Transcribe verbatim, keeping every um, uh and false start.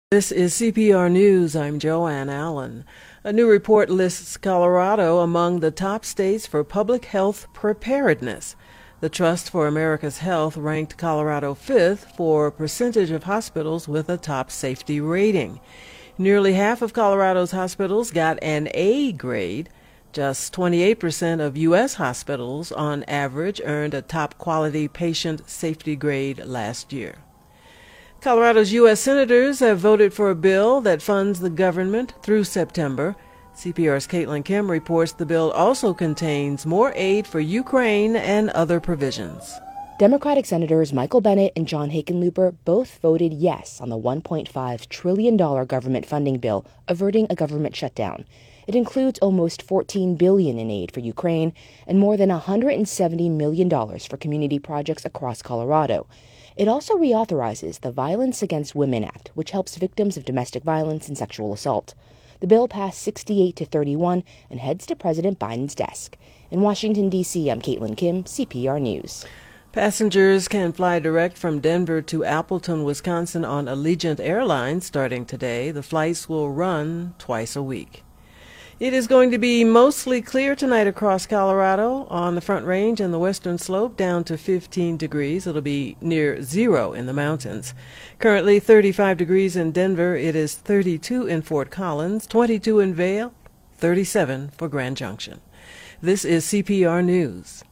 This is C P R News. I'm Joanne Allen. A new report lists Colorado among the top states for public health preparedness. The Trust for America's Health ranked Colorado fifth for percentage of hospitals with a top safety rating. Nearly half of Colorado's hospitals got an A grade. Just twenty-eight percent of U S hospitals, on average, earned a top quality patient safety grade last year. Colorado's U S senators have voted for a bill that funds the government through September. C P R's Caitlin Kim reports the bill also contains more aid for Ukraine and other provisions. Democratic Senators Michael Bennet and John Hickenlooper both voted yes on the one point five trillion dollars government funding bill averting a government shutdown. It includes almost fourteen billion dollars in aid for Ukraine and more than one hundred seventy million dollars for community projects across Colorado. It also reauthorizes the Violence Against Women Act, which helps victims of domestic violence and sexual assault. The bill passed sixty-eight to thirty-one and heads to President Biden's desk. In Washington, D C, I'm Caitlin Kim, C P R News. Passengers can fly direct from Denver to Appleton, Wisconsin on Allegiant Airlines starting today. The flights will run twice a week. It is going to be mostly clear tonight across Colorado. On the Front Range and the Western Slope, down to fifteen degrees. It'll be near zero in the mountains. Currently thirty-five degrees in Denver. It is thirty-two in Fort Collins, twenty-two in Vail, thirty-seven for Grand Junction. This is C P R News.